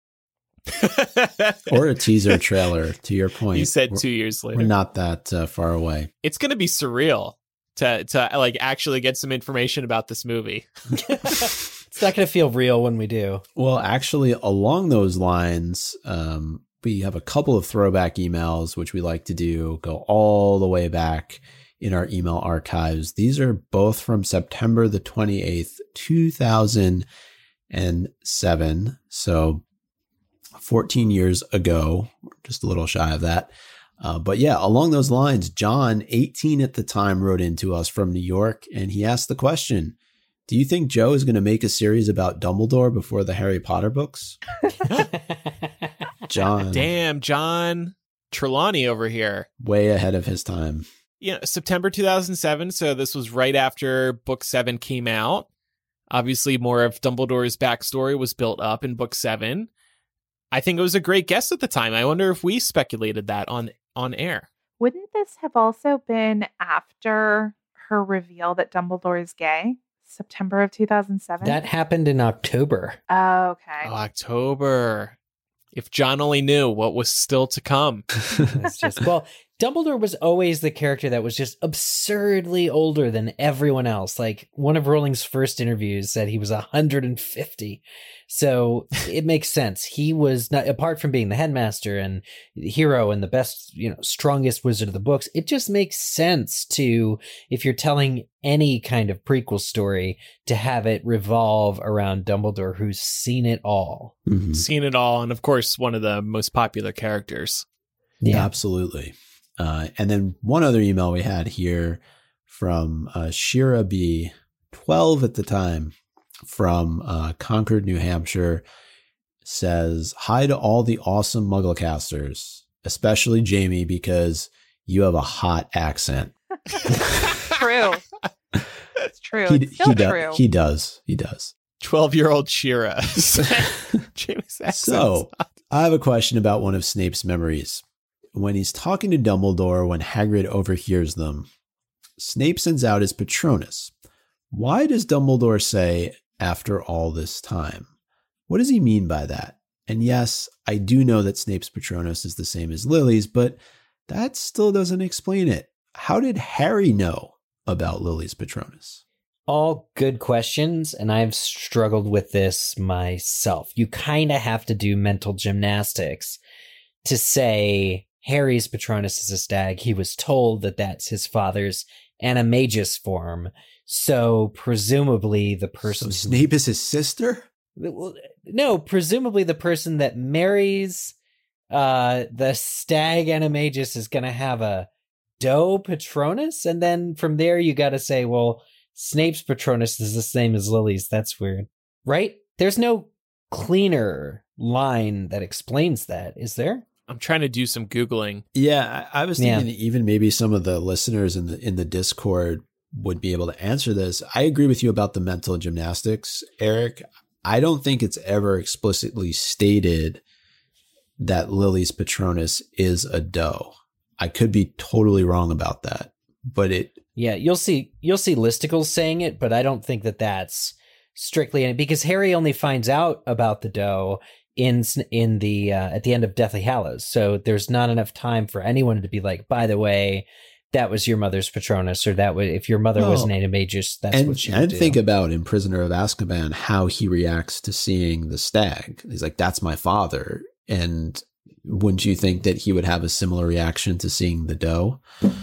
Or a teaser trailer, to your point. You said 2 years later. We're not that far away. It's going to be surreal to like actually get some information about this movie. It's not going to feel real when we do. Well, actually, along those lines, we have a couple of throwback emails, which we like to do, go all the way back in our email archives. These are both from September the 28th, 2007. So 14 years ago, just a little shy of that. But yeah, along those lines, John, 18 at the time, wrote into us from New York, and he asked the question, do you think Joe is going to make a series about Dumbledore before the Harry Potter books? John. Damn, John Trelawney over here. Way ahead of his time. September 2007. So this was right after Book 7 came out. Obviously, more of Dumbledore's backstory was built up in Book 7. I think it was a great guess at the time. I wonder if we speculated that on air. Wouldn't this have also been after her reveal that Dumbledore is gay? September of 2007? That happened in October. Oh, okay. October. If John only knew what was still to come. It's just, well, Dumbledore was always the character that was just absurdly older than everyone else. Like, one of Rowling's first interviews said he was 150. So it makes sense. He was not, apart from being the headmaster and the hero and the best, strongest wizard of the books, it just makes sense to, if you're telling any kind of prequel story, to have it revolve around Dumbledore, who's seen it all. Mm-hmm. Seen it all. And of course, one of the most popular characters. Yeah, absolutely. And then one other email we had here from Shira B, 12 at the time, from Concord, New Hampshire, says, "Hi to all the awesome Mugglecasters, especially Jamie, because you have a hot accent." True. It's true. It's still true. He does. 12-year-old Shira. Jamie's accent. So, I have a question about one of Snape's memories. When he's talking to Dumbledore, when Hagrid overhears them, Snape sends out his Patronus. Why does Dumbledore say, "after all this time"? What does he mean by that? And yes, I do know that Snape's Patronus is the same as Lily's, but that still doesn't explain it. How did Harry know about Lily's Patronus? All good questions, and I've struggled with this myself. You kind of have to do mental gymnastics to say Harry's Patronus is a stag. He was told that that's his father's animagus form. So presumably the person... So Snape is his sister? No, presumably the person that marries the stag animagus is going to have a doe Patronus. And then from there you got to say, well, Snape's Patronus is the same as Lily's. That's weird. Right? There's no cleaner line that explains that, is there? I'm trying to do some Googling. Yeah, I was thinking that even maybe some of the listeners in the Discord would be able to answer this. I agree with you about the mental gymnastics, Eric. I don't think it's ever explicitly stated that Lily's Patronus is a doe. I could be totally wrong about that, but yeah, you'll see listicles saying it, but I don't think that that's strictly in it, because Harry only finds out about the doe in the at the end of Deathly Hallows. So there's not enough time for anyone to be like, by the way, that was your mother's Patronus, or that would, if your mother was an animagus, that's what she would do. Think about in Prisoner of Azkaban how he reacts to seeing the stag. He's like, "That's my father." And wouldn't you think that he would have a similar reaction to seeing the doe?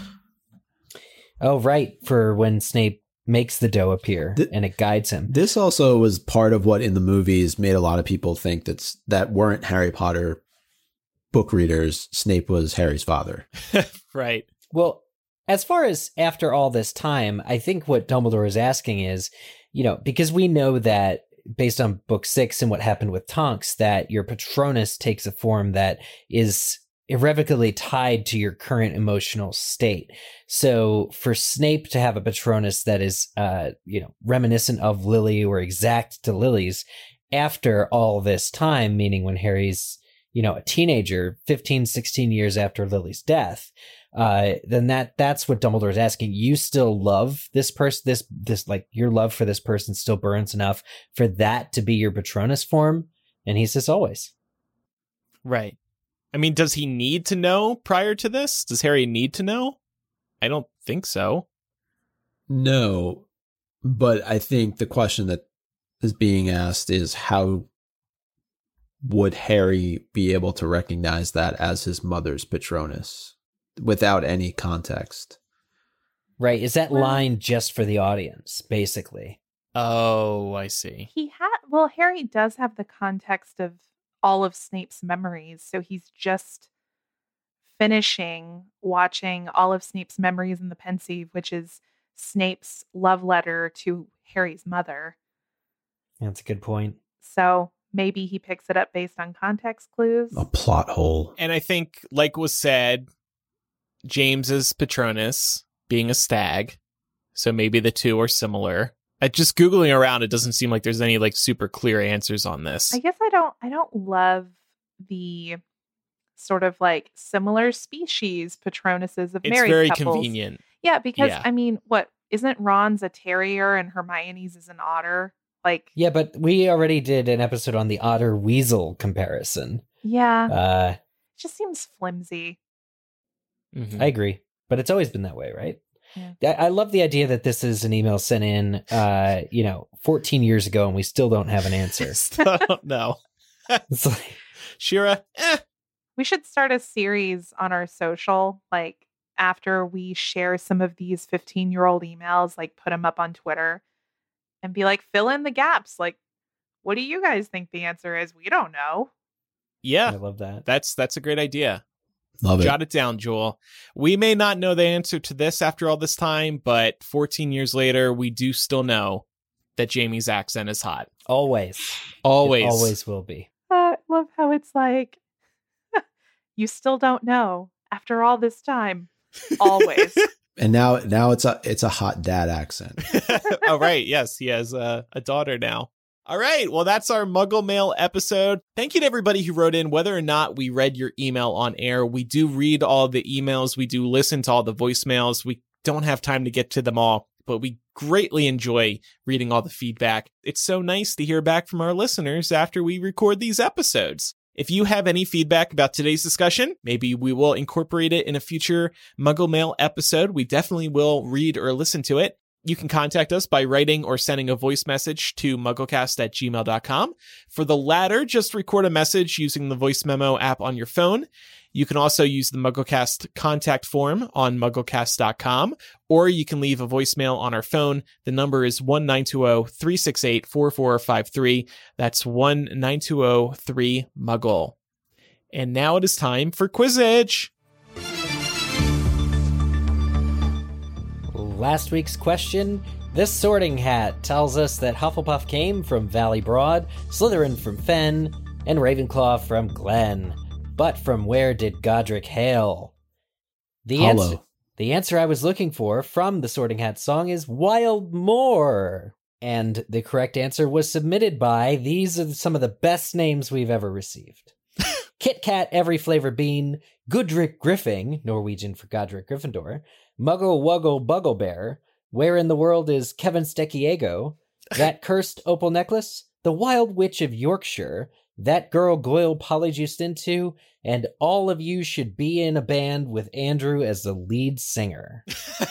Oh, right. For when Snape makes the doe appear and it guides him. This also was part of what in the movies made a lot of people think that weren't Harry Potter book readers. Snape was Harry's father. Right. Well, as far as after all this time, I think what Dumbledore is asking is, because we know that based on Book 6 and what happened with Tonks, that your Patronus takes a form that is irrevocably tied to your current emotional state. So for Snape to have a Patronus that is, reminiscent of Lily or exact to Lily's after all this time, meaning when Harry's, a teenager, 15, 16 years after Lily's death, then that's what Dumbledore is asking. You still love this person, this like your love for this person still burns enough for that to be your Patronus form? And he says always. Right. I mean, does he need to know prior to this? Does Harry need to know? I don't think so. No, but I think the question that is being asked is how would Harry be able to recognize that as his mother's Patronus without any context? Right. Is that line just for the audience, basically? Oh, I see. Harry does have the context of all of Snape's memories. So he's just finishing watching all of Snape's memories in the Pensieve, which is Snape's love letter to Harry's mother. That's a good point. So maybe he picks it up based on context clues. A plot hole. And I think, like was said, James's Patronus being a stag. So maybe the two are similar. Just Googling around, it doesn't seem like there's any like super clear answers on this. I guess I don't love the sort of like similar species Patronuses of It's married very couples. convenient. Yeah, because Yeah. I mean, what isn't Ron's a terrier and Hermione's is an otter? Like, Yeah, but we already did an episode on the otter weasel comparison. yeah, it just seems flimsy. Mhm. I agree, but it's always been that way, right? Yeah. I love the idea that this is an email sent in, 14 years ago, and we still don't have an answer. I don't know. It's like, Shira, We should start a series on our social, like after we share some of these 15-year-old emails, like put them up on Twitter and be like, fill in the gaps. Like, what do you guys think the answer is? We don't know. I yeah, love that. that's a great idea. Love it. Jot it down, Joel. We may not know the answer to this after all this time, but 14 years later, we do still know that Jamie's accent is hot. Always. Always. It always will be. I love how it's like, you still don't know after all this time. Always. And now it's a hot dad accent. Oh, right. Yes, he has a daughter now. All right. Well, that's our Muggle Mail episode. Thank you to everybody who wrote in. Whether or not we read your email on air, we do read all the emails. We do listen to all the voicemails. We don't have time to get to them all, but we greatly enjoy reading all the feedback. It's so nice to hear back from our listeners after we record these episodes. If you have any feedback about today's discussion, maybe we will incorporate it in a future Muggle Mail episode. We definitely will read or listen to it. You can contact us by writing or sending a voice message to mugglecast@gmail.com. For the latter, just record a message using the voice memo app on your phone. You can also use the MuggleCast contact form on mugglecast.com, or you can leave a voicemail on our phone. The number is 1-920-368-4453. That's 1-920-3-MUGGLE. And now it is time for Quizzitch. Last week's question, this sorting hat tells us that Hufflepuff came from Valley Broad, Slytherin from Fen, and Ravenclaw from Glen. But from where did Godric hail? The answer I was looking for from the Sorting Hat song is Wild Moor. And the correct answer was submitted by, these are some of the best names we've ever received. Kit Kat Every Flavor Bean, Gudrick Griffing, Norwegian for Godric Gryffindor, Muggle Wuggle Buggle Bear, Where in the World is Kevin Steckiego, That Cursed Opal Necklace, The Wild Witch of Yorkshire, That Girl Goyle polyjuiced into, and All of You Should Be in a Band with Andrew as the lead singer.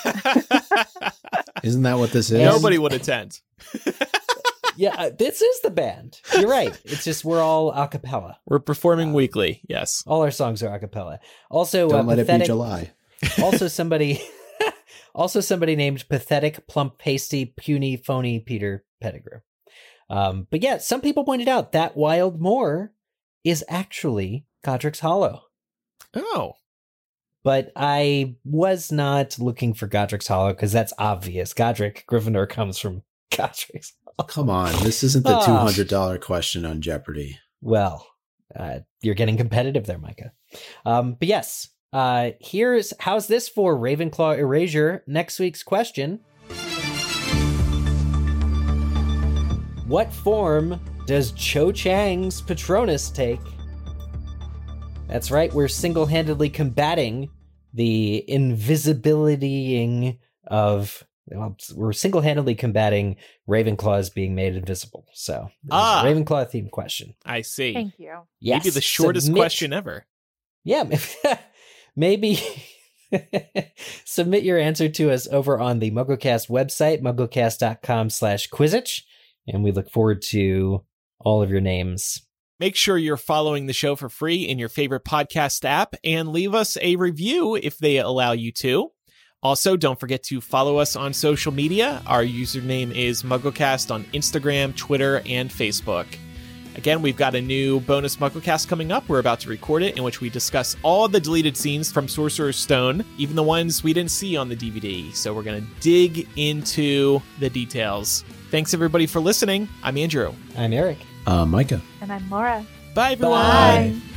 Isn't that what this is? Nobody would attend. Yeah, this is the band. You're right. It's just we're all a cappella. We're performing weekly, yes. All our songs are a cappella. Also, Don't let pathetic, it be July. also somebody named Pathetic, Plump, Pasty, Puny, Phony Peter Pettigrew. But yeah, some people pointed out that Wild Moor is actually Godric's Hollow. Oh. But I was not looking for Godric's Hollow because that's obvious. Godric Gryffindor comes from Godric's Hollow. Come on, this isn't the $200 question on Jeopardy. Well, you're getting competitive there, Micah. But yes, how's this for Ravenclaw Erasure? Next week's question. What form does Cho Chang's Patronus take? That's right, we're single-handedly combating the invisibilitying of... Well, we're single-handedly combating Ravenclaws being made invisible. So, Ravenclaw-themed question. I see. Thank you. Yes. Maybe the shortest question ever. Yeah, maybe submit your answer to us over on the MuggleCast website, mugglecast.com/Quizzitch, and we look forward to all of your names. Make sure you're following the show for free in your favorite podcast app and leave us a review if they allow you to. Also, don't forget to follow us on social media. Our username is MuggleCast on Instagram, Twitter, and Facebook. Again, we've got a new bonus MuggleCast coming up. We're about to record it, in which we discuss all the deleted scenes from Sorcerer's Stone, even the ones we didn't see on the DVD. So we're going to dig into the details. Thanks, everybody, for listening. I'm Andrew. I'm Eric. Micah. And I'm Laura. Bye, everyone. Bye.